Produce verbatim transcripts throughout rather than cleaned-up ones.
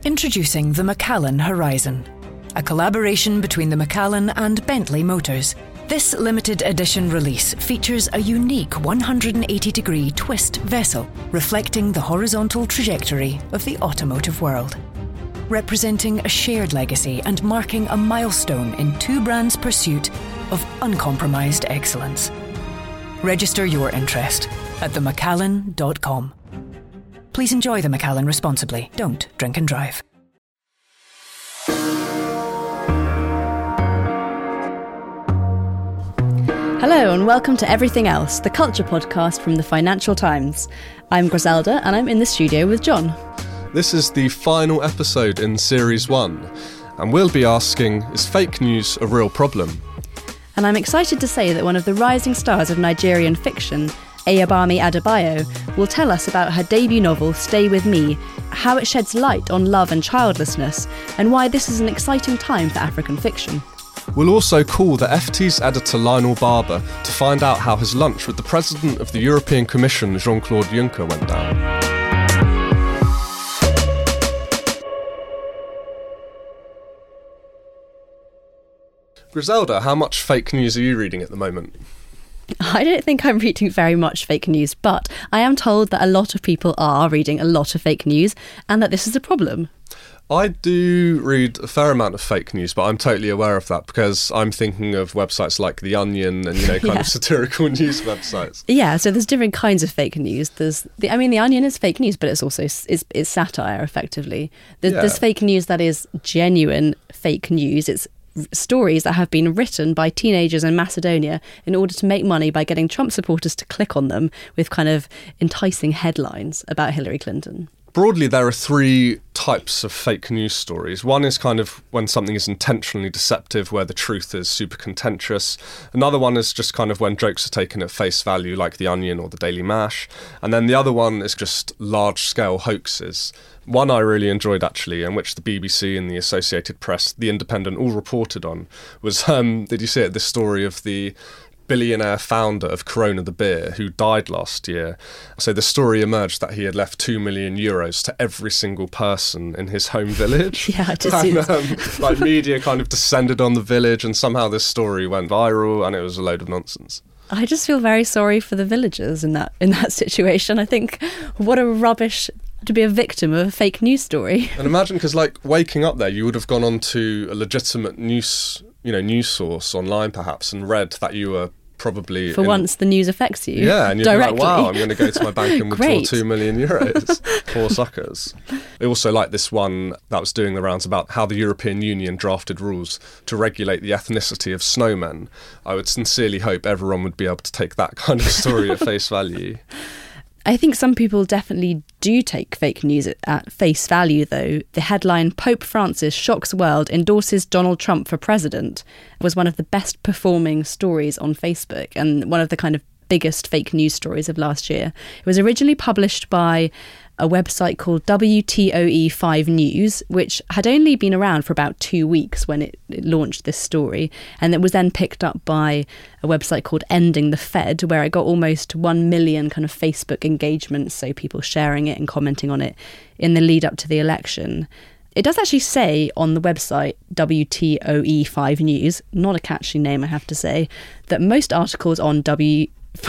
Introducing the Macallan Horizon, a collaboration between the Macallan and Bentley Motors. This limited edition release features a unique one hundred eighty degree twist vessel, reflecting the horizontal trajectory of the automotive world. Representing a shared legacy and marking a milestone in two brands' pursuit of uncompromised excellence. Register your interest at the macallan dot com. Please enjoy the Macallan responsibly. Don't drink and drive. Hello and welcome to Everything Else, the culture podcast from the Financial Times. I'm Griselda and I'm in the studio with John. This is the final episode in Series one, and we'll be asking, is fake news a real problem? And I'm excited to say that one of the rising stars of Nigerian fiction, Ayobami Adebayo, will tell us about her debut novel, Stay With Me, how it sheds light on love and childlessness, and why this is an exciting time for African fiction. We'll also call the F T's editor Lionel Barber to find out how his lunch with the President of the European Commission, Jean-Claude Juncker, went down. Griselda, how much fake news are you reading at the moment? I don't think I'm reading very much fake news, but I am told that a lot of people are reading a lot of fake news and that this is a problem. I do read a fair amount of fake news, but I'm totally aware of that because I'm thinking of websites like The Onion and, you know, kind yeah. of satirical news websites. Yeah, so there's different kinds of fake news. There's, the, I mean, The Onion is fake news, but it's also it's, it's satire, effectively. There's, Yeah. there's fake news that is genuine fake news. It's stories that have been written by teenagers in Macedonia in order to make money by getting Trump supporters to click on them with kind of enticing headlines about Hillary Clinton. Broadly, there are three types of fake news stories. One is kind of when something is intentionally deceptive, where the truth is super contentious. Another one is just kind of when jokes are taken at face value, like The Onion or the Daily Mash. And then the other one is just large-scale hoaxes. One I really enjoyed, actually, and which the B B C and the Associated Press, The Independent, all reported on, was, um, did you see it, this story of the billionaire founder of Corona the beer who died last year. So the story emerged that he had left two million euros to every single person in his home village. Yeah, I just and, um, like media kind of descended on the village, and somehow this story went viral, and it was a load of nonsense. I just feel very sorry for the villagers in that in that situation. I think what a rubbish to be a victim of a fake news story. And imagine, because like waking up there, you would have gone on to a legitimate news, you know, news source online perhaps, and read that you were probably For in, once the news affects you. Yeah, and you're directly. like, wow, I'm going to go to my bank and withdraw Great. two million euros. Poor suckers. I also like this one that was doing the rounds about how the European Union drafted rules to regulate the ethnicity of snowmen. I would sincerely hope everyone would be able to take that kind of story at face value. I think some people definitely do take fake news at, at face value, though. The headline, Pope Francis shocks world, endorses Donald Trump for president, was one of the best performing stories on Facebook and one of the kind of biggest fake news stories of last year. It was originally published by a website called W T O E five News, which had only been around for about two weeks when it, it launched this story. And it was then picked up by a website called Ending the Fed, where it got almost one million kind of Facebook engagements, so people sharing it and commenting on it in the lead up to the election. It does actually say on the website W T O E five News, not a catchy name I have to say, that most articles on W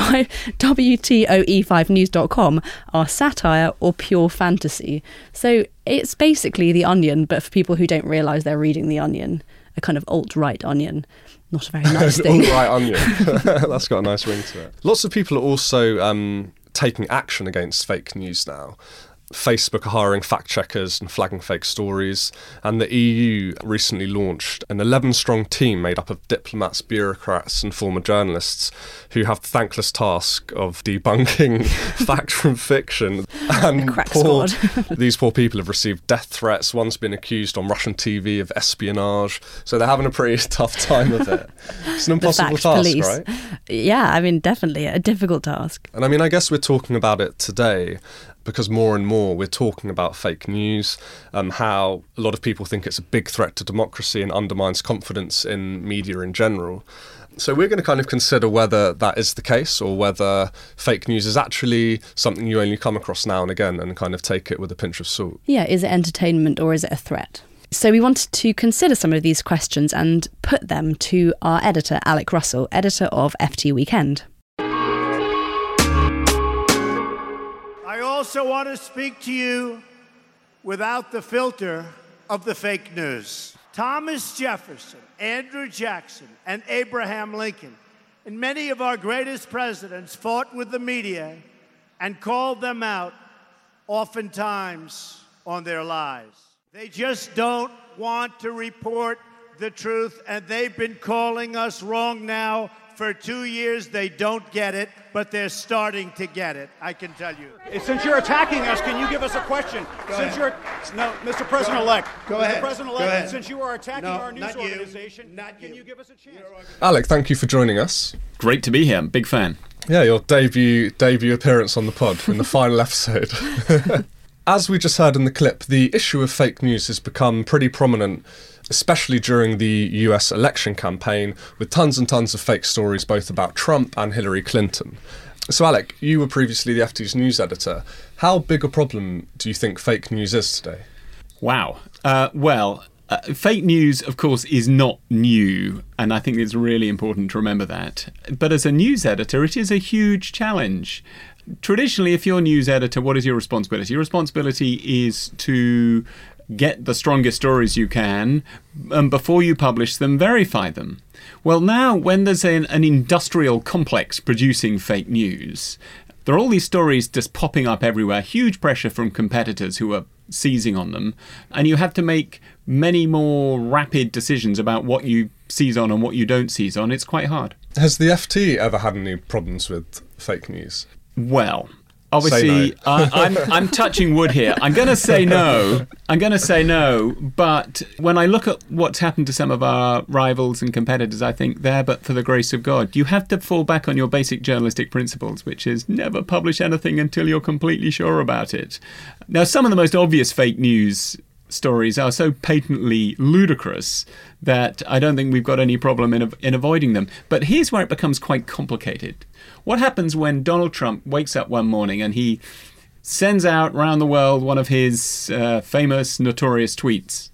W T O E five news dot com are satire or pure fantasy. So it's basically The Onion, but for people who don't realise they're reading The Onion, a kind of alt-right Onion. Not a very nice thing. Alt-right Onion. That's got a nice ring to it. Lots of people are also um, taking action against fake news now. Facebook are hiring fact-checkers and flagging fake stories, and the E U recently launched an eleven-strong team made up of diplomats, bureaucrats and former journalists who have the thankless task of debunking fact from fiction. And crack poor, squad. these poor people have received death threats. One's been accused on Russian T V of espionage, so they're having a pretty tough time of it. It's an impossible task, police. right? Yeah, I mean, definitely a difficult task. And I mean, I guess we're talking about it today because more and more we're talking about fake news, um, how a lot of people think it's a big threat to democracy and undermines confidence in media in general. So we're going to kind of consider whether that is the case or whether fake news is actually something you only come across now and again and kind of take it with a pinch of salt. Yeah, is it entertainment or is it a threat? So we wanted to consider some of these questions and put them to our editor, Alec Russell, editor of F T Weekend. I also want to speak to you without the filter of the fake news. Thomas Jefferson, Andrew Jackson, and Abraham Lincoln, and many of our greatest presidents fought with the media and called them out, oftentimes on their lies. They just don't want to report the truth, and they've been calling us wrong now for two years. They don't get it, but they're starting to get it, I can tell you. Since you're attacking us, can you give us a question? Go Since ahead. you're no, Mister President-elect. Go Mister ahead. President-elect, Go ahead. since you are attacking No, our news not you. organization, Not can you. you give us a chance? Alec, thank you for joining us. Great to be here. Big fan. Yeah, your debut debut appearance on the pod in the final episode. As we just heard in the clip, the issue of fake news has become pretty prominent, especially during the U S election campaign, with tons and tons of fake stories both about Trump and Hillary Clinton. So Alec, you were previously the F T's news editor. How big a problem do you think fake news is today? Wow. Uh, well, uh, fake news, of course, is not new, and I think it's really important to remember that. But as a news editor, it is a huge challenge. Traditionally, if you're a news editor, what is your responsibility? Your responsibility is to get the strongest stories you can, and before you publish them, verify them. Well, now, when there's an, an industrial complex producing fake news, there are all these stories just popping up everywhere, huge pressure from competitors who are seizing on them, and you have to make many more rapid decisions about what you seize on and what you don't seize on. It's quite hard. Has the F T ever had any problems with fake news? Well, obviously, Say no. uh, I'm, I'm touching wood here. I'm going to say no. I'm going to say no. But when I look at what's happened to some of our rivals and competitors, I think there, but for the grace of God, you have to fall back on your basic journalistic principles, which is never publish anything until you're completely sure about it. Now, some of the most obvious fake news stories are so patently ludicrous that I don't think we've got any problem in, in avoiding them. But here's where it becomes quite complicated. What happens when Donald Trump wakes up one morning and he sends out around the world one of his uh, famous, notorious tweets?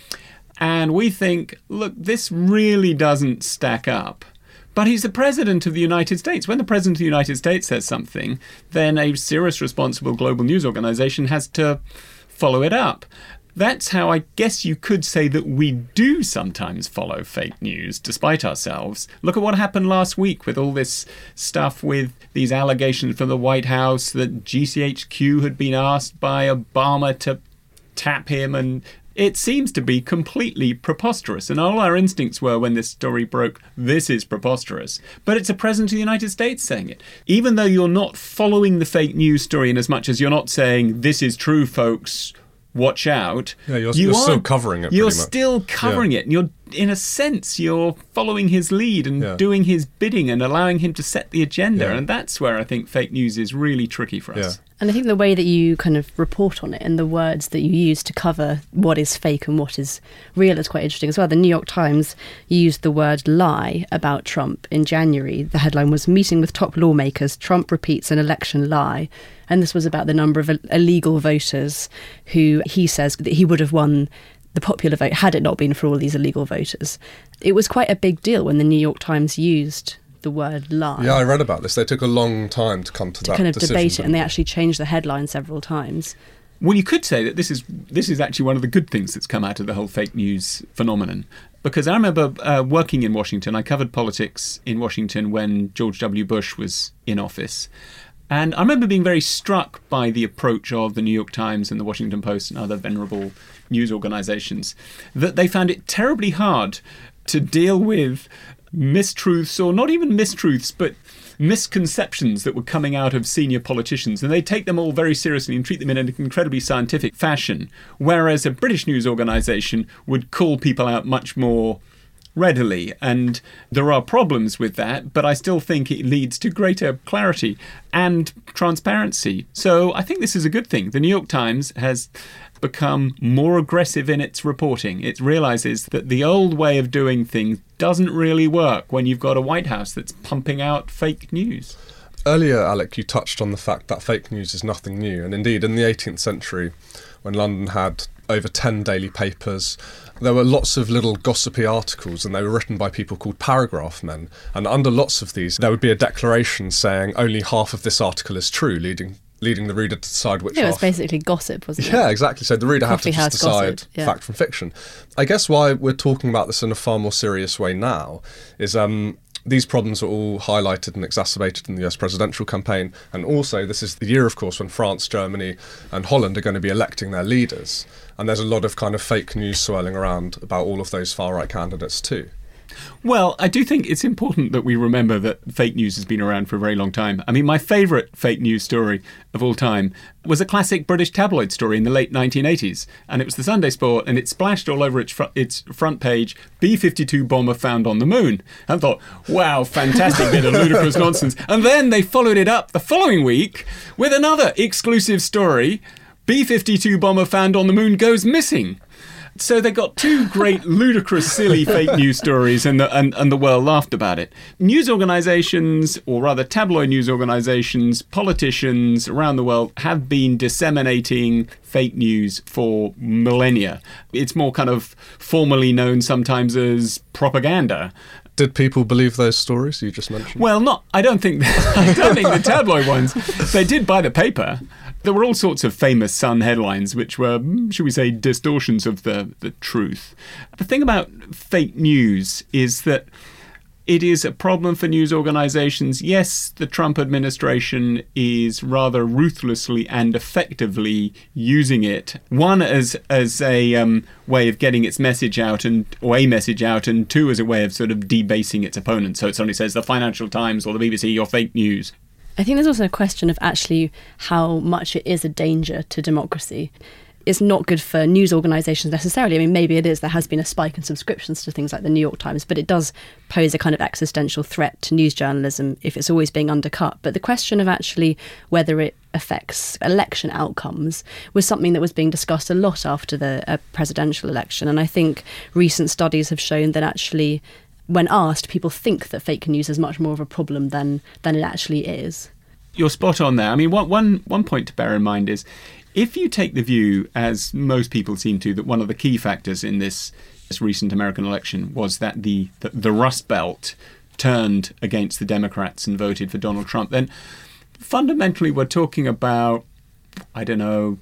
And we think, look, this really doesn't stack up. But he's the president of the United States. When the president of the United States says something, then a serious, responsible global news organization has to follow it up. That's how I guess you could say that we do sometimes follow fake news, despite ourselves. Look at what happened last week with all this stuff with these allegations from the White House that G C H Q had been asked by Obama to tap him, and it seems to be completely preposterous. And all our instincts were when this story broke, this is preposterous. But it's a president of the United States saying it. Even though you're not following the fake news story in as much as you're not saying, this is true, folks, watch out. Yeah, you're, you you're are, still covering it. You're pretty much. still covering Yeah. it. And you're, in a sense, you're following his lead and Yeah. doing his bidding and allowing him to set the agenda. Yeah. And that's where I think fake news is really tricky for us. Yeah. And I think the way that you kind of report on it and the words that you use to cover what is fake and what is real is quite interesting as well. The New York Times used the word lie about Trump in January. The headline was, "Meeting with top lawmakers, Trump repeats an election lie." And this was about the number of illegal voters who he says that he would have won the popular vote had it not been for all these illegal voters. It was quite a big deal when the New York Times used the word lie. Yeah, I read about this. They took a long time to come to, to that kind of decision. debate it, and they actually changed the headline several times. Well, you could say that this is this is actually one of the good things that's come out of the whole fake news phenomenon. Because I remember uh, working in Washington. I covered politics in Washington when George W. Bush was in office. And I remember being very struck by the approach of the New York Times and the Washington Post and other venerable news organizations, that they found it terribly hard to deal with mistruths, or not even mistruths, but misconceptions that were coming out of senior politicians. And they take them all very seriously and treat them in an incredibly scientific fashion, whereas a British news organisation would call people out much more readily. And there are problems with that, but I still think it leads to greater clarity and transparency. So I think this is a good thing. The New York Times has become more aggressive in its reporting. It realizes that the old way of doing things doesn't really work when you've got a White House that's pumping out fake news. Earlier, Alec, you touched on the fact that fake news is nothing new. And indeed, in the eighteenth century, when London had over ten daily papers, there were lots of little gossipy articles, and they were written by people called paragraph men. And under lots of these, there would be a declaration saying only half of this article is true, leading leading the reader to decide which yeah, half... it was basically gossip, wasn't it? Yeah, exactly. So the reader had to Coffee just house decide gossip, yeah. fact from fiction. I guess why we're talking about this in a far more serious way now is... um. These problems were all highlighted and exacerbated in the U S presidential campaign. And also, this is the year, of course, when France, Germany and Holland are going to be electing their leaders. And there's a lot of kind of fake news swirling around about all of those far-right candidates too. Well, I do think it's important that we remember that fake news has been around for a very long time. I mean, my favourite fake news story of all time was a classic British tabloid story in the late nineteen eighties. And it was the Sunday Sport, and it splashed all over its, fr- its front page, B fifty-two bomber found on the moon. And I thought, wow, fantastic bit of ludicrous nonsense. And then they followed it up the following week with another exclusive story, B fifty-two bomber found on the moon goes missing. So they got two great, ludicrous, silly fake news stories, and the, and, and the world laughed about it. News organisations, or rather tabloid news organisations, politicians around the world have been disseminating fake news for millennia. It's more kind of formally known sometimes as propaganda. Did people believe those stories you just mentioned? Well, not. I don't think. I don't think the tabloid ones. They did buy the paper. There were all sorts of famous Sun headlines, which were, should we say, distortions of the, the truth. The thing about fake news is that it is a problem for news organisations. Yes, the Trump administration is rather ruthlessly and effectively using it. One, as as a um, way of getting its message out, and or a message out, and two, as a way of sort of debasing its opponent. So it suddenly says the Financial Times or the B B C, you're fake news. I think there's also a question of actually how much it is a danger to democracy. It's not good for news organisations necessarily. I mean, maybe it is. There has been a spike in subscriptions to things like the New York Times, but it does pose a kind of existential threat to news journalism if it's always being undercut. But the question of actually whether it affects election outcomes was something that was being discussed a lot after the uh, presidential election. And I think recent studies have shown that actually, when asked, people think that fake news is much more of a problem than than it actually is. You're spot on there. I mean, one, one, one point to bear in mind is if you take the view, as most people seem to, that one of the key factors in this, this recent American election was that the, the, the Rust Belt turned against the Democrats and voted for Donald Trump, then fundamentally we're talking about, I don't know,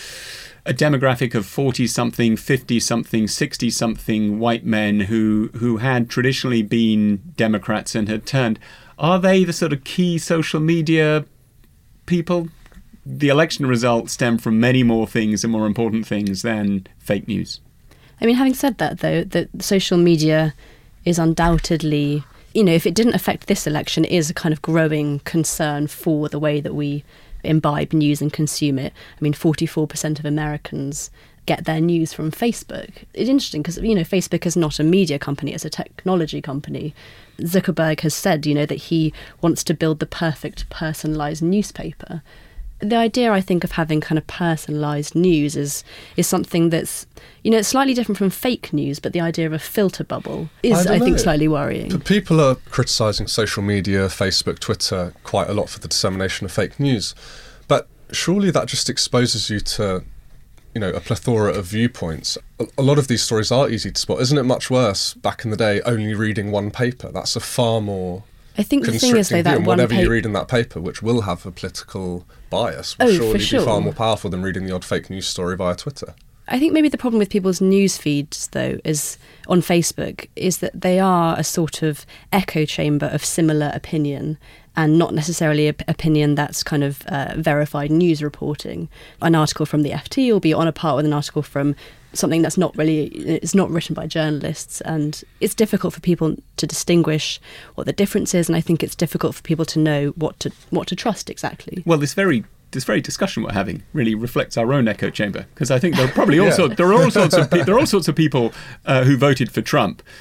a demographic of forty-something, fifty-something, sixty-something white men who, who had traditionally been Democrats and had turned. Are they the sort of key social media people? The election results stem from many more things and more important things than fake news. I mean, having said that, though, that social media is undoubtedly, you know, if it didn't affect this election, it is a kind of growing concern for the way that we imbibe news and consume it. I mean, forty-four percent of Americans get their news from Facebook. It's interesting because, you know, Facebook is not a media company, it's a technology company. Zuckerberg has said, you know, that he wants to build the perfect personalised newspaper. The idea, I think, of having kind of personalised news is is something that's, you know, it's slightly different from fake news, but the idea of a filter bubble is, I, I think, slightly worrying. But people are criticising social media, Facebook, Twitter, quite a lot for the dissemination of fake news. But surely that just exposes you to, you know, a plethora of viewpoints. A, a lot of these stories are easy to spot. Isn't it much worse back in the day only reading one paper? That's a far more I think the thing is, though, that one whatever pa- you read in that paper, which will have a political bias, will oh, surely for sure. be far more powerful than reading the odd fake news story via Twitter. I think maybe the problem with people's news feeds, though, is on Facebook, is that they are a sort of echo chamber of similar opinion and not necessarily an opinion that's kind of uh, verified news reporting. An article from the F T will be on a par with an article from something that's not really, it's not written by journalists, and it's difficult for people to distinguish what the difference is, and I think it's difficult for people to know what to what to trust exactly. Well, this very this very discussion we're having really reflects our own echo chamber, because I think there are probably all yeah. sorts there are all sorts of pe- there are all sorts of people uh, who voted for Trump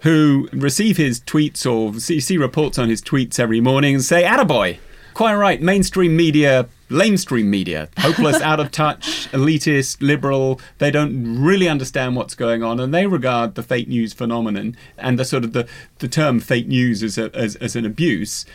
who receive his tweets or see, see reports on his tweets every morning and say, "Attaboy, quite right, mainstream media, lamestream media, hopeless, out of touch, elitist, liberal, they don't really understand what's going on," and they regard the fake news phenomenon and the sort of the, the term fake news as, a, as as an abuse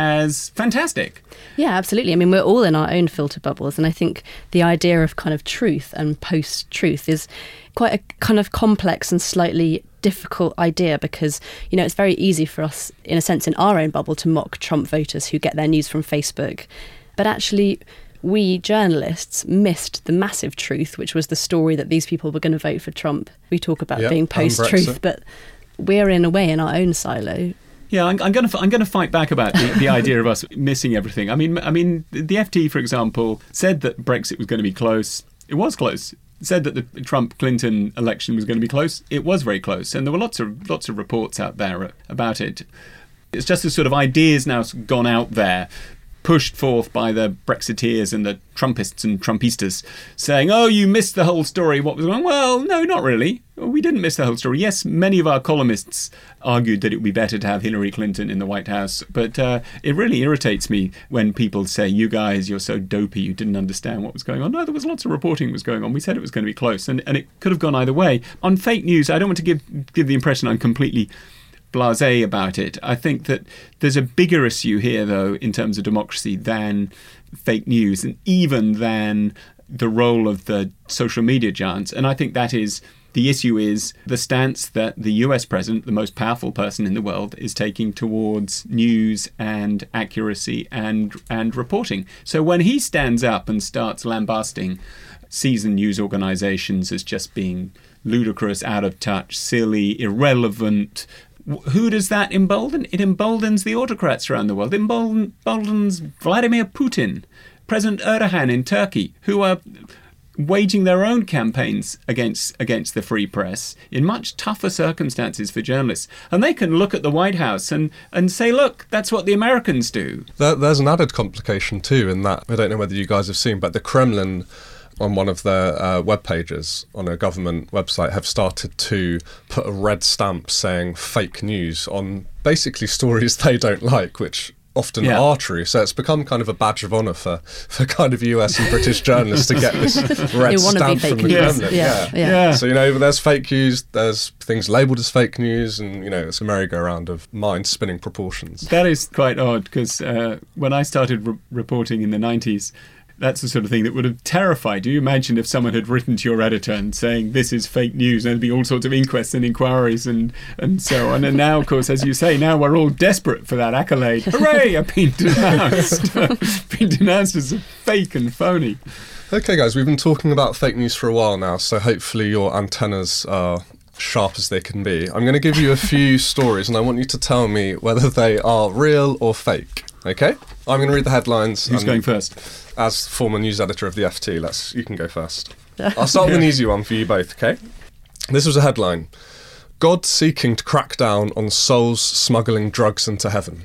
as fantastic. Yeah, absolutely. I mean, we're all in our own filter bubbles, and I think the idea of kind of truth and post-truth is quite a kind of complex and slightly difficult idea, because, you know, it's very easy for us, in a sense, in our own bubble to mock Trump voters who get their news from Facebook. But actually, we journalists missed the massive truth, which was the story that these people were going to vote for Trump. We talk about Yep, being and post-truth, Brexit. but we're in a way in our own silo. Yeah, I'm, I'm going to I'm going to fight back about the, the idea of us missing everything. I mean, I mean, the F T, for example, said that Brexit was going to be close. It was close. Said that the Trump-Clinton election was going to be close. It was very close, and there were lots of lots of reports out there about it. It's just a sort of ideas now gone out there, pushed forth by the Brexiteers and the Trumpists and Trumpistas, saying, "Oh, you missed the whole story. What was going on?" Well, no, not really. We didn't miss the whole story. Yes, many of our columnists argued that it would be better to have Hillary Clinton in the White House, but uh, it really irritates me when people say, "You guys, you're so dopey, you didn't understand what was going on." No, there was lots of reporting was going on. We said it was going to be close, and, and it could have gone either way. On fake news, I don't want to give give the impression I'm completely blasé about it. I think that there's a bigger issue here, though, in terms of democracy than fake news, and even than the role of the social media giants. And I think that is, the issue is the stance that the U S president, the most powerful person in the world, is taking towards news and accuracy and and reporting. So when he stands up and starts lambasting seasoned news organizations as just being ludicrous, out of touch, silly, irrelevant, who does that embolden? It emboldens the autocrats around the world. It embolden, emboldens Vladimir Putin, President Erdogan in Turkey, who are waging their own campaigns against against the free press in much tougher circumstances for journalists. And they can look at the White House and, and say, look, that's what the Americans do. There, there's an added complication too in that, I don't know whether you guys have seen, but the Kremlin on one of their uh, web pages on a government website have started to put a red stamp saying fake news on basically stories they don't like, which often Yeah. are true. So it's become kind of a badge of honour for, for kind of U S and British journalists to get this red They wanna be stamp from fake the news. Kremlin. Yeah, yeah. Yeah. So, you know, there's fake news, there's things labelled as fake news, and, you know, it's a merry-go-round of mind-spinning proportions. That is quite odd, because uh, when I started re- reporting in the nineties, that's the sort of thing that would have terrified you. Imagine if someone had written to your editor and saying, this is fake news, and there'd be all sorts of inquests and inquiries and, and so on. And now, of course, as you say, now we're all desperate for that accolade. Hooray, I've been denounced. been denounced as a fake and phony. Okay, guys, we've been talking about fake news for a while now, so hopefully your antennas are sharp as they can be. I'm going to give you a few stories, and I want you to tell me whether they are real or fake. Okay? I'm going to read the headlines. Who's and going first? As former news editor of the F T, let's you can go first. I'll start with an easy one for you both, okay? This was a headline. God seeking to crack down on souls smuggling drugs into heaven.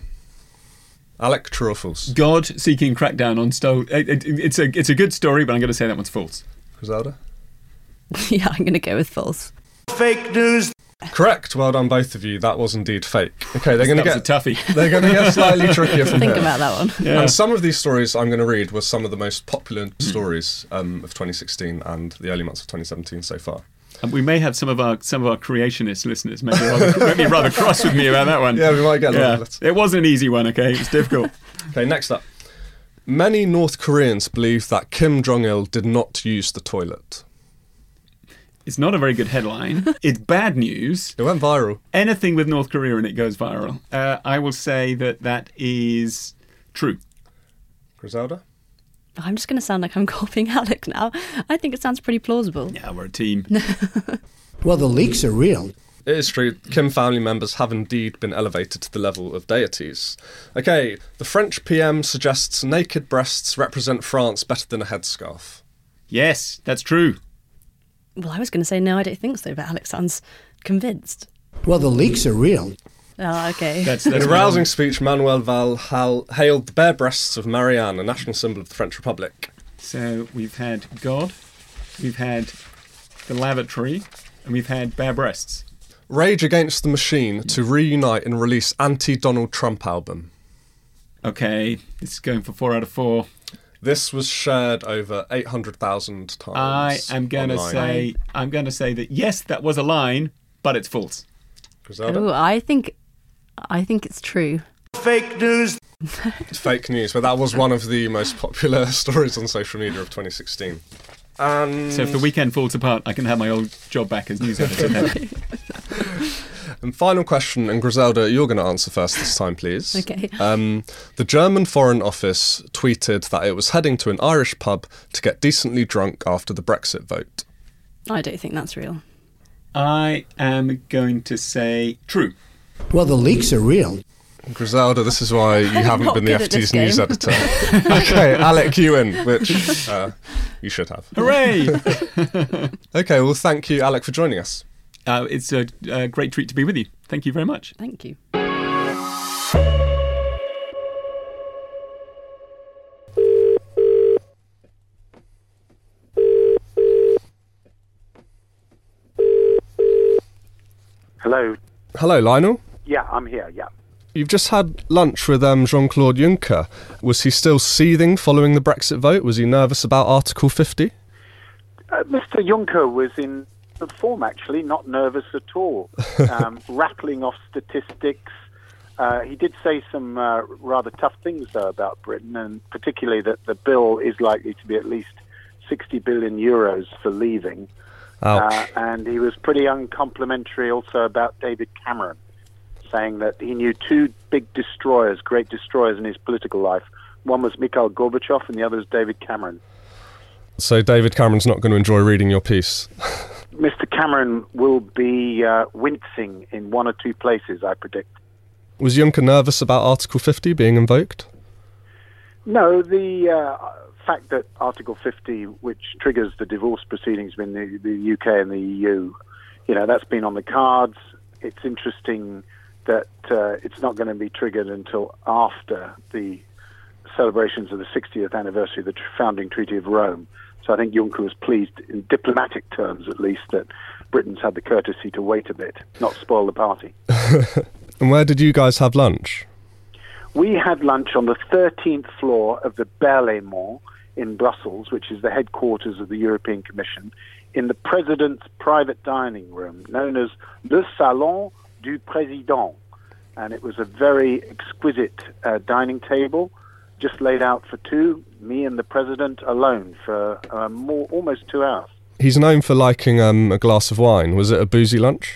Alec, true or false? God seeking crackdown on stole. It, it, it's a it's a good story, but I'm going to say that one's false. Griselda? Yeah, I'm going to go with false. Fake news. Correct. Well done, both of you. That was indeed fake. Okay, they're going to That get was a toughie. they're going to get slightly trickier from Think here. about that one. Yeah. And some of these stories I'm going to read were some of the most popular stories um, of twenty sixteen and the early months of twenty seventeen so far. And we may have some of our some of our creationist listeners maybe rather, maybe rather cross with me about that one. Yeah, we might get Yeah. that. It was an easy one, okay? It was difficult. Okay, next up. Many North Koreans believe that Kim Jong-il did not use the toilet. It's not a very good headline. It's bad news. It went viral. Anything with North Korea and it goes viral. Uh, I will say that that is true. Griselda? I'm just going to sound like I'm copying Alec now. I think it sounds pretty plausible. Yeah, we're a team. Well, the leaks are real. It is true. Kim family members have indeed been elevated to the level of deities. Okay, the French P M suggests naked breasts represent France better than a headscarf. Yes, that's true. Well, I was going to say no, I don't think so, but Alex sounds convinced. Well, the leaks are real. Oh, okay. That's, In that's a rousing speech, Manuel Val hal- hailed the bare breasts of Marianne, a national symbol of the French Republic. So we've had God, we've had the lavatory, and we've had bare breasts. Rage Against the Machine to reunite and release anti-Donald Trump album. Okay, this is going for four out of four. This was shared over eight hundred thousand times. I am going to say, I'm going to say that yes, that was a line, but it's false. Oh, I think, I think it's true. Fake news. It's fake news, but that was one of the most popular stories on social media of twenty sixteen. And So if the weekend falls apart, I can have my old job back as news editor. And final question, and Griselda, you're going to answer first this time, please. Okay. Um, the German Foreign Office tweeted that it was heading to an Irish pub to get decently drunk after the Brexit vote. I don't think that's real. I am going to say true. Well, the leaks are real. Griselda, this is why you haven't not been the good at F T's this news game. editor. Okay, Alec, you win, which uh, you should have. Hooray! Okay, well, thank you, Alec, for joining us. uh, it's a, a great treat to be with you. Thank you very much. Thank you. Hello. Hello, Lionel. Yeah, I'm here, yeah. You've just had lunch with um, Jean-Claude Juncker. Was he still seething following the Brexit vote? Was he nervous about Article fifty? Uh, Mister Juncker was in good form, actually, not nervous at all, um, rattling off statistics. Uh, he did say some uh, rather tough things, though, about Britain, and particularly that the bill is likely to be at least sixty billion euros for leaving. Ouch. Uh, and he was pretty uncomplimentary also about David Cameron, saying that he knew two big destroyers, great destroyers in his political life. One was Mikhail Gorbachev and the other was David Cameron. So David Cameron's not going to enjoy reading your piece? Mister Cameron will be uh, wincing in one or two places, I predict. Was Juncker nervous about Article fifty being invoked? No, the uh, fact that Article fifty, which triggers the divorce proceedings between the, the U K and the E U, you know, that's been on the cards. It's interesting that uh, it's not going to be triggered until after the celebrations of the sixtieth anniversary of the founding Treaty of Rome. So I think Juncker was pleased, in diplomatic terms at least, that Britain's had the courtesy to wait a bit, not spoil the party. And where did you guys have lunch? We had lunch on the thirteenth floor of the Berlaymont in Brussels, which is the headquarters of the European Commission, in the President's private dining room, known as Le Salon du Président. And it was a very exquisite uh, dining table, just laid out for two, me and the President alone, for uh, more, almost two hours. He's known for liking um, a glass of wine. Was it a boozy lunch?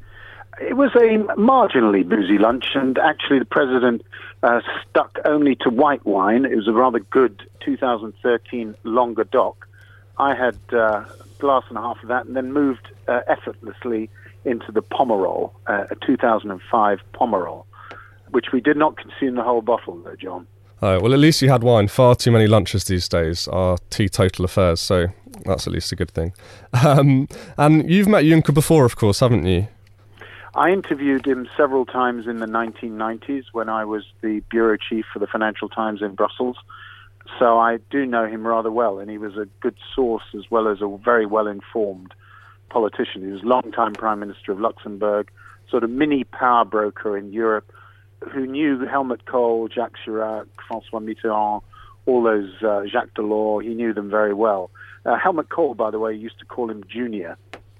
It was a marginally boozy lunch, and actually the President uh, stuck only to white wine. It was a rather good two thousand thirteen Languedoc. I had uh, a glass and a half of that, and then moved uh, effortlessly into the Pomerol, uh, a two thousand five Pomerol, which we did not consume the whole bottle, though, John. Oh, well, at least you had wine. Far too many lunches these days are teetotal affairs, so that's at least a good thing. Um, and you've met Juncker before, of course, haven't you? I interviewed him several times in the nineteen nineties when I was the bureau chief for the Financial Times in Brussels. So I do know him rather well, and he was a good source as well as a very well-informed politician. He was longtime Prime Minister of Luxembourg, sort of mini power broker in Europe, who knew Helmut Kohl, Jacques Chirac, François Mitterrand, all those, uh, Jacques Delors. He knew them very well. Uh, Helmut Kohl, by the way, used to call him Junior.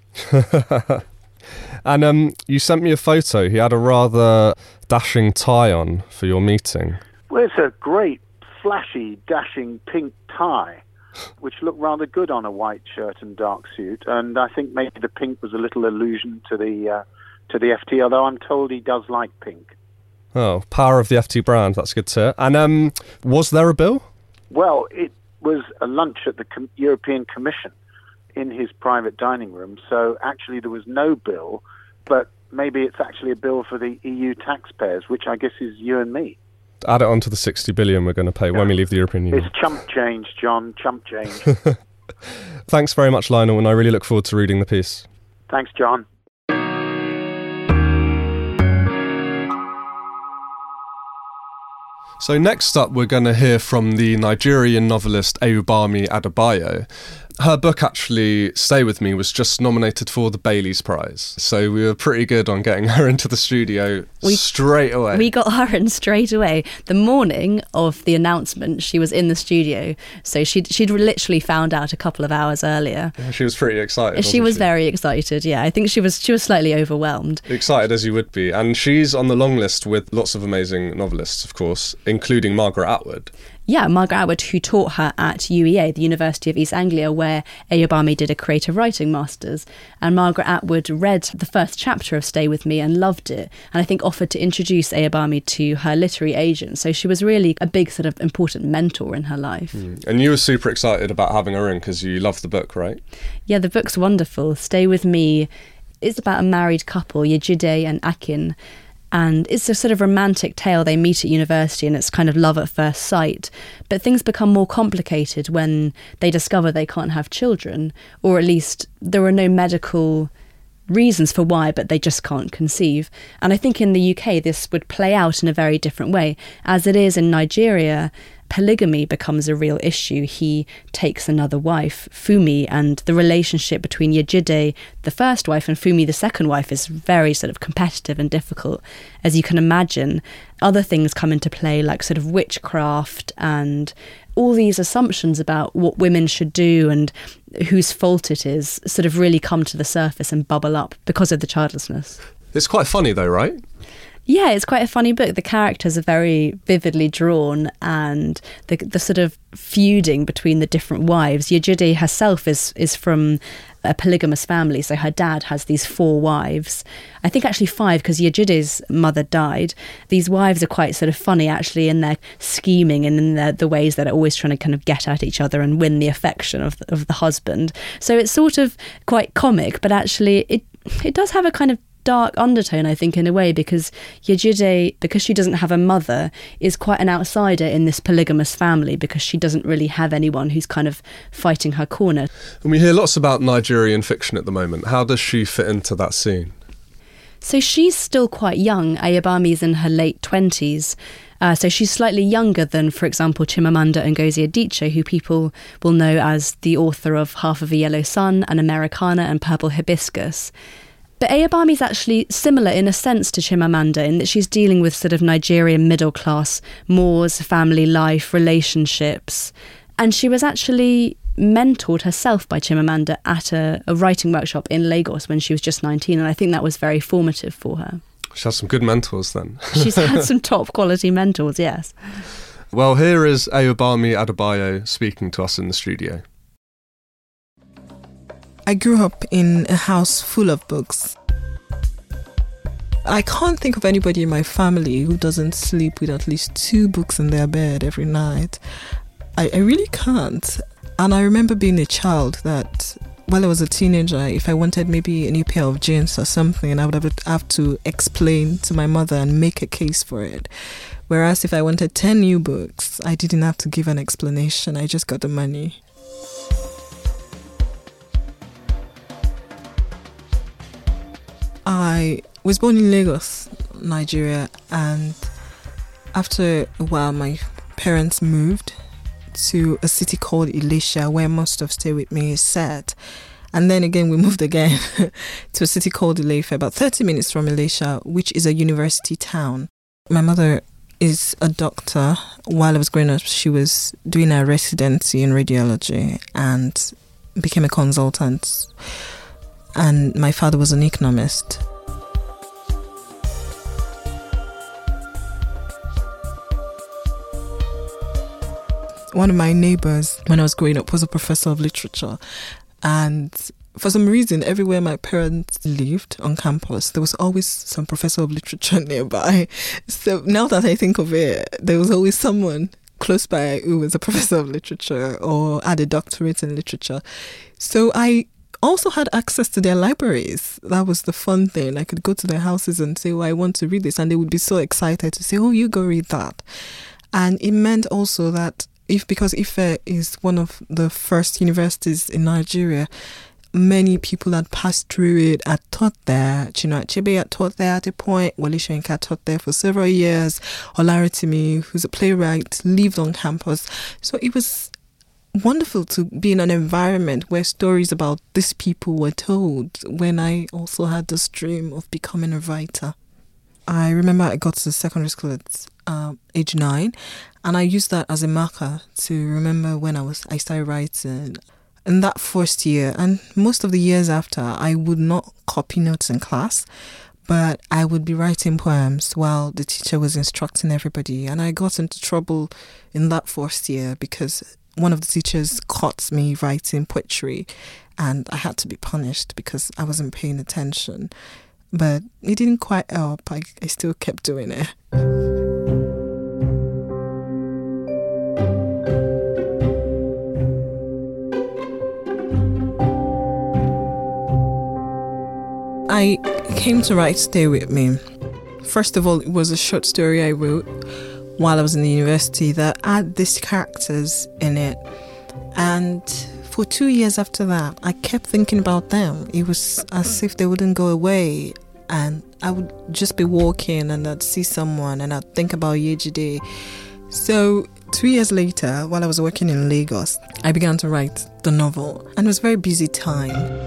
And um, you sent me a photo. He had a rather dashing tie on for your meeting. Well, it's a great, flashy, dashing pink tie, which looked rather good on a white shirt and dark suit. And I think maybe the pink was a little allusion to the uh, to the F T, although I'm told he does like pink. Oh, power of the F T brand. That's good to hear. And um, was there a bill? Well, it was a lunch at the Com- European Commission in his private dining room, so actually there was no bill, but maybe it's actually a bill for the E U taxpayers, which I guess is you and me. Add it on to the sixty billion we're going to pay when we leave the European Union. It's chump change, John, chump change. Thanks very much, Lionel, and I really look forward to reading the piece. Thanks, John. So next up, we're going to hear from the Nigerian novelist Ayobami Adebayo. her book, actually, Stay With Me, was just nominated for the Baileys Prize. So we were pretty good on getting her into the studio we, straight away. We got her in straight away. The morning of the announcement, she was in the studio. So she'd, she'd literally found out a couple of hours earlier. Yeah, she was pretty excited. She was she? very excited, yeah. I think she was she was slightly overwhelmed. Excited as you would be. And she's on the long list with lots of amazing novelists, of course, including Margaret Atwood. Yeah, Margaret Atwood, who taught her at U E A, the University of East Anglia, where Ayobami did a creative writing master's. And Margaret Atwood read the first chapter of Stay With Me and loved it, and I think offered to introduce Ayobami to her literary agent. So she was really a big sort of important mentor in her life. Mm. And you were super excited about having her in because you loved the book, right? Yeah, the book's wonderful. Stay With Me is about a married couple, Yejide and Akin. And it's a sort of romantic tale. They meet at university and it's kind of love at first sight. But things become more complicated when they discover they can't have children, or at least there are no medical reasons for why, but they just can't conceive. And I think in the U K this would play out in a very different way. As it is in Nigeria, polygamy becomes a real issue. He takes another wife, Fumi, and the relationship between Yejide, the first wife, and Fumi, the second wife, is very sort of competitive and difficult, as you can imagine. Other things come into play, like sort of witchcraft and all these assumptions about what women should do and whose fault it is sort of really come to the surface and bubble up because of the childlessness. It's quite funny though, right? Yeah, it's quite a funny book. The characters are very vividly drawn, and the the sort of feuding between the different wives. Yejide herself is is from a polygamous family, so her dad has these four wives. I think actually five, because Yejide's mother died. These wives are quite sort of funny, actually, in their scheming and in their, the ways that are always trying to kind of get at each other and win the affection of the, of the husband. So it's sort of quite comic, but actually it it does have a kind of dark undertone, I think, in a way, because Yejide, because she doesn't have a mother, is quite an outsider in this polygamous family because she doesn't really have anyone who's kind of fighting her corner. And we hear lots about Nigerian fiction at the moment. How does she fit into that scene? So she's still quite young. Ayobami's in her late twenties. Uh, so she's slightly younger than, for example, Chimamanda Ngozi Adichie, who people will know as the author of Half of a Yellow Sun and Americana and Purple Hibiscus. But Ayobami's actually similar in a sense to Chimamanda in that she's dealing with sort of Nigerian middle-class mores, family life, relationships. And she was actually mentored herself by Chimamanda at a, a writing workshop in Lagos when she was just nineteen, and I think that was very formative for her. She has some good mentors then. She's had some top-quality mentors, yes. Well, here is Ayobami Adebayo speaking to us in the studio. I grew up in a house full of books. I can't think of anybody in my family who doesn't sleep with at least two books in their bed every night. I, I really can't. And I remember being a child that while I was a teenager, if I wanted maybe a new pair of jeans or something, I would have, have to explain to my mother and make a case for it. Whereas if I wanted ten new books, I didn't have to give an explanation. I just got the money. I was born in Lagos, Nigeria, and after a while my parents moved to a city called Ilesha, where most of Stay With Me is set. And then again we moved again to a city called Ilefe, about thirty minutes from Ilesha, which is a university town. My mother is a doctor. While I was growing up, she was doing her residency in radiology and became a consultant. And my father was an economist. One of my neighbours, when I was growing up, was a professor of literature. And for some reason, everywhere my parents lived on campus, there was always some professor of literature nearby. So now that I think of it, there was always someone close by who was a professor of literature or had a doctorate in literature. So I also had access to their libraries. That was the fun thing. I could go to their houses and say, oh, I want to read this. And they would be so excited to say, oh, you go read that. And it meant also that if because Ife is one of the first universities in Nigeria, many people had passed through it, had taught there. Chinua Achebe had taught there at a point. Wole Soyinka taught there for several years. Olaritimi, who's a playwright, lived on campus. So it was wonderful to be in an environment where stories about these people were told when I also had this dream of becoming a writer. I remember I got to secondary school at uh, age nine, and I used that as a marker to remember when I was I started writing. In that first year, and most of the years after, I would not copy notes in class, but I would be writing poems while the teacher was instructing everybody. And I got into trouble in that first year because one of the teachers caught me writing poetry, and I had to be punished because I wasn't paying attention. But it didn't quite help. I, I still kept doing it. I came to write Stay With Me. First of all, it was a short story I wrote while I was in the university that had these characters in it. And for two years after that, I kept thinking about them. It was as if they wouldn't go away. And I would just be walking and I'd see someone and I'd think about Yejide. So two years later, while I was working in Lagos, I began to write the novel. And it was a very busy time.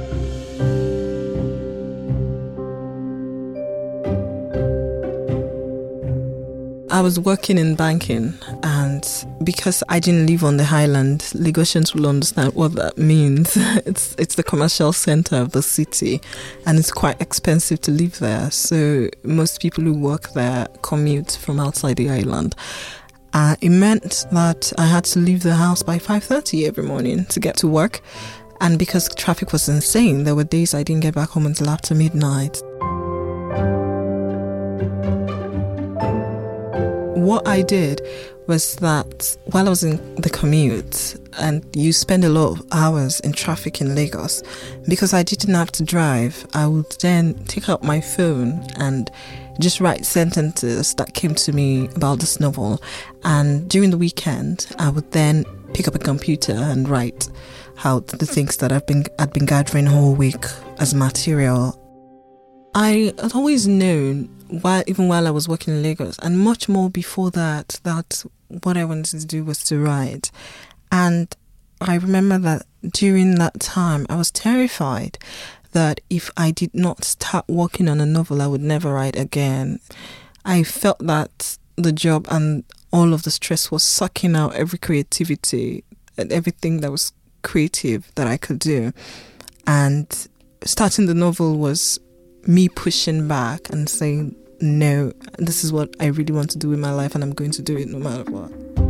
I was working in banking, and because I didn't live on the highland, Lagosians will understand what that means. It's it's the commercial center of the city, and it's quite expensive to live there. So most people who work there commute from outside the island. Uh, it meant that I had to leave the house by five thirty every morning to get to work. And because traffic was insane, there were days I didn't get back home until after midnight. What I did was that while I was in the commute, and you spend a lot of hours in traffic in Lagos, because I didn't have to drive, I would then take out my phone and just write sentences that came to me about this novel. And during the weekend, I would then pick up a computer and write out the things that I've been I'd been gathering all week as material. I had always known, while, even while I was working in Lagos, and much more before that, that what I wanted to do was to write. And I remember that during that time, I was terrified that if I did not start working on a novel, I would never write again. I felt that the job and all of the stress was sucking out every creativity and everything that was creative that I could do. And starting the novel was me pushing back and saying, no, this is what I really want to do in my life, and I'm going to do it no matter what.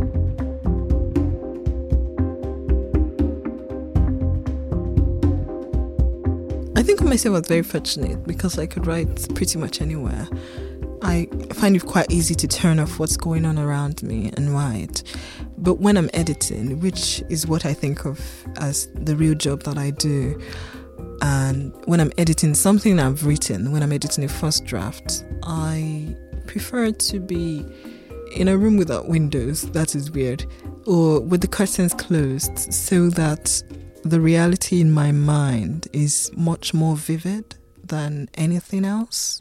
I think of myself as very fortunate because I could write pretty much anywhere. I find it quite easy to turn off what's going on around me and write. But when I'm editing, which is what I think of as the real job that I do, and when I'm editing something I've written, when I'm editing a first draft, I prefer to be in a room without windows, that is weird, or with the curtains closed so that the reality in my mind is much more vivid than anything else.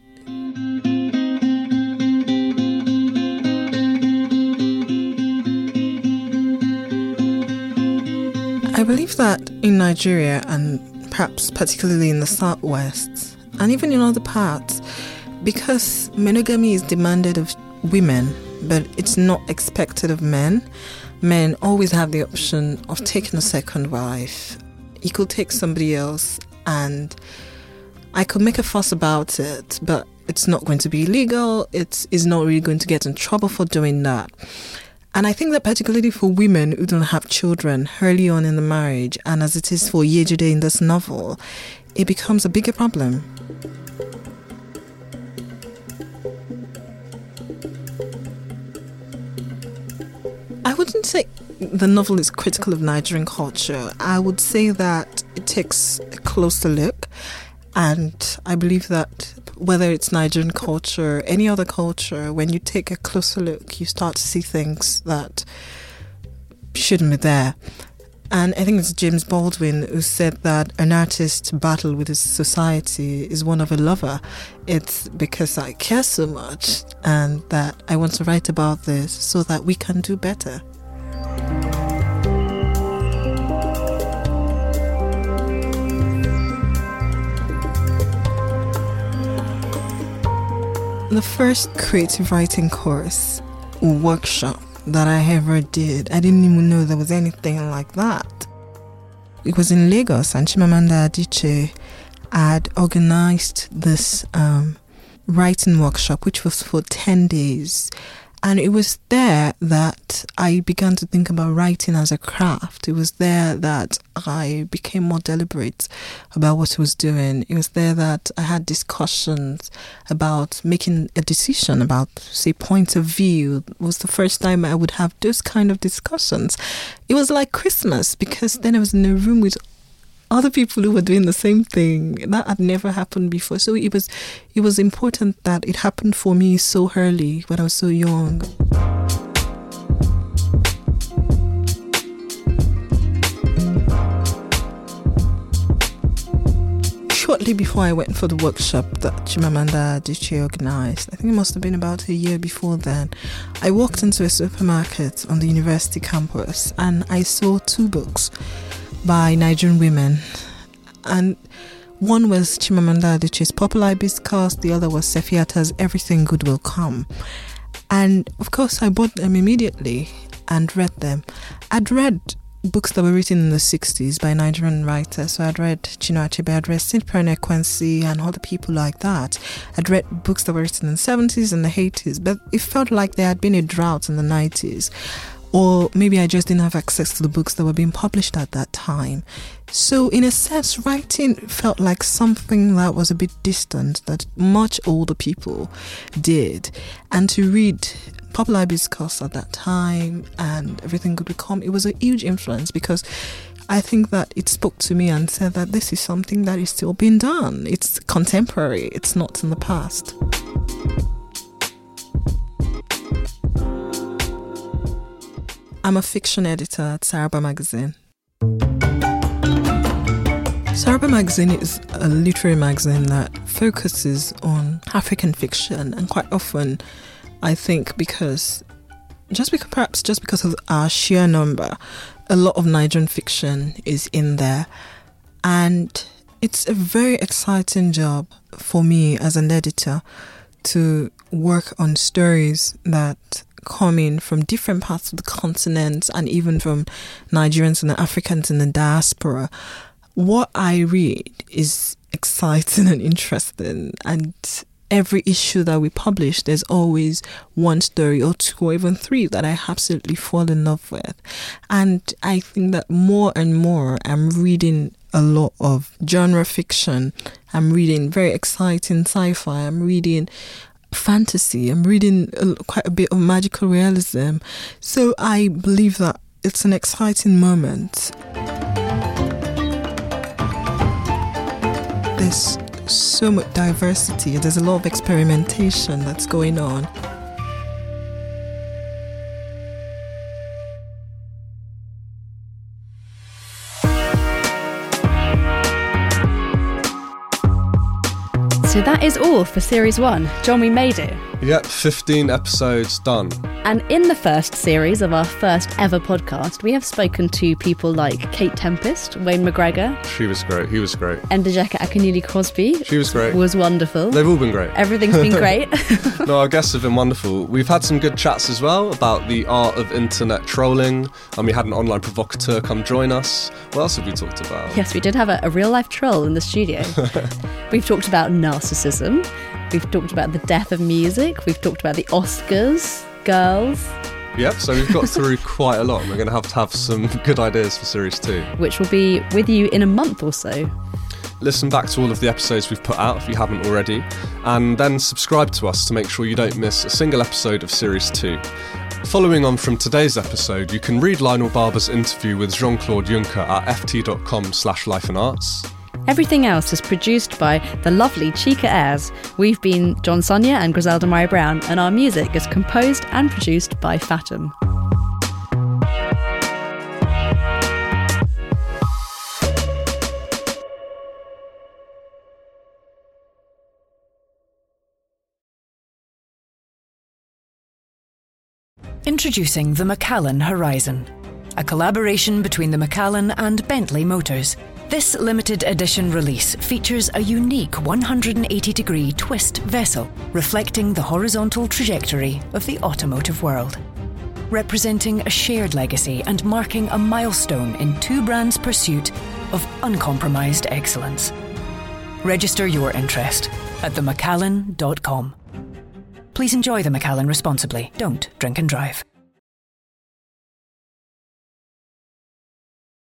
I believe that in Nigeria, and perhaps particularly in the Southwest, and even in other parts, because monogamy is demanded of women, but it's not expected of men, men always have the option of taking a second wife. You could take somebody else, and I could make a fuss about it, but it's not going to be illegal. It is not really going to get in trouble for doing that. And I think that particularly for women who don't have children early on in the marriage, and as it is for Yejide in this novel, it becomes a bigger problem. I wouldn't say the novel is critical of Nigerian culture. I would say that it takes a closer look, and I believe that whether it's Nigerian culture or any other culture, when you take a closer look, you start to see things that shouldn't be there. And I think it's James Baldwin who said that an artist's battle with his society is one of a lover. It's because I care so much and that I want to write about this so that we can do better. The first creative writing course workshop that I ever did, I didn't even know there was anything like that. It was in Lagos, and Chimamanda Adichie had organized this um, writing workshop, which was for ten days. And it was there that I began to think about writing as a craft. It was there that I became more deliberate about what I was doing. It was there that I had discussions about making a decision about, say, point of view. It was the first time I would have those kind of discussions. It was like Christmas, because then I was in a room with other people who were doing the same thing. That had never happened before. So it was it was important that it happened for me so early, when I was so young. Shortly before I went for the workshop that Chimamanda Adichie organized, I think it must have been about a year before then, I walked into a supermarket on the university campus and I saw two books by Nigerian women, and one was Chimamanda Adichie's Popular Hibiscus, the other was Sefiata's Everything Good Will Come. And of course I bought them immediately and read them. I'd read books that were written in the sixties by Nigerian writers, so I'd read Chinua Achebe, I'd read Saint Pierre Ekwensi and other people like that. I'd read books that were written in the seventies and the eighties, but it felt like there had been a drought in the nineties. Or maybe I just didn't have access to the books that were being published at that time. So in a sense, writing felt like something that was a bit distant, that much older people did. And to read Popular Hibiscus at that time and Everything Good Will Come, it was a huge influence, because I think that it spoke to me and said that this is something that is still being done. It's contemporary, it's not in the past. I'm a fiction editor at Saraba Magazine. Saraba Magazine is a literary magazine that focuses on African fiction, and quite often, I think, because just because perhaps just because of our sheer number, a lot of Nigerian fiction is in there, and it's a very exciting job for me as an editor to work on stories that come in from different parts of the continent, and even from Nigerians and Africans in the diaspora. What I read is exciting and interesting, and every issue that we publish, there's always one story or two or even three that I absolutely fall in love with. And I think that more and more I'm reading a lot of genre fiction. I'm reading very exciting sci-fi. I'm reading fantasy. I'm reading a, quite a bit of magical realism. So I believe that it's an exciting moment. There's so much diversity. There's a lot of experimentation that's going on. So that is all for Series one. John, we made it. Yep, fifteen episodes done. And in the first series of our first ever podcast, we have spoken to people like Kate Tempest, Wayne McGregor. She was great. He was great. Ndejeka Akinyuli Crosby. She was great. Was wonderful. They've all been great. Everything's been great. No, our guests have been wonderful. We've had some good chats as well about the art of internet trolling, and we had an online provocateur come join us. What else have we talked about? Yes, we did have a, a real-life troll in the studio. We've talked about narcissism. We've talked about the death of music. We've talked about the Oscars, girls. Yep, so we've got through quite a lot, and we're going to have to have some good ideas for Series two. Which will be with you in a month or so. Listen back to all of the episodes we've put out if you haven't already, and then subscribe to us to make sure you don't miss a single episode of Series two. Following on from today's episode, you can read Lionel Barber's interview with Jean-Claude Juncker at ft.com slash life and arts. Everything else is produced by the lovely Chica Ayres. We've been John Sonia and Griselda Murray Brown, and our music is composed and produced by Fatum. Introducing the Macallan Horizon, a collaboration between the Macallan and Bentley Motors. This limited edition release features a unique one hundred eighty degree twist vessel, reflecting the horizontal trajectory of the automotive world. Representing a shared legacy and marking a milestone in two brands' pursuit of uncompromised excellence. Register your interest at the macallan dot com. Please enjoy the Macallan responsibly. Don't drink and drive.